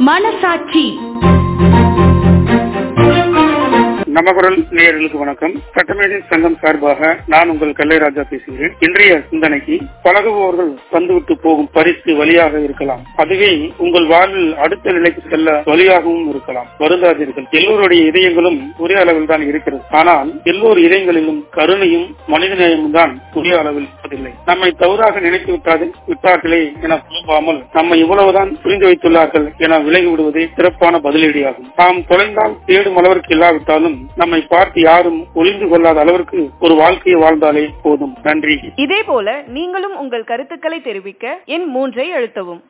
மனசாட்சி. நமக்குரல் நேயர்களுக்கு வணக்கம். சட்டமேதை சங்கம் சார்பாக நான் உங்கள் கல்லைராஜா பேசுகிறேன். இன்றைய சிந்தனைக்கு, பழகுபவர்கள் தந்துவிட்டு போகும் பரிசு வழியாக இருக்கலாம், அதுவே உங்கள் வாழ்வில் அடுத்த நிலைக்கு செல்ல வழியாகவும் இருக்கலாம். வருந்தாதீர்கள். எல்லோருடைய இதயங்களும் ஒரே அளவில் தான் இருக்கிறது. ஆனால் எல்லோரு இதயங்களிலும் கருணையும் மனிதநேயமும் தான் ஒரே அளவில் இருப்பதில்லை. நம்மை தவறாக நினைத்து விட்டார்களே என புலம்பாமல் நம்மை இவ்வளவுதான் புரிந்து வைத்துள்ளார்கள் என விலகி விடுவதே சிறப்பான பதிலடியாகும். நாம் தொலைந்தால் தேடும் அளவிற்கு இல்லாவிட்டாலும் நம்மை பார்த்து யாரும் ஒளிந்து கொள்ளாத அளவிற்கு ஒரு வாழ்க்கையை வாழ்ந்தாலே போதும். நன்றி. இதே போல நீங்களும் உங்கள் கருத்துக்களை தெரிவிக்க எண் 3 அழுத்தவும்.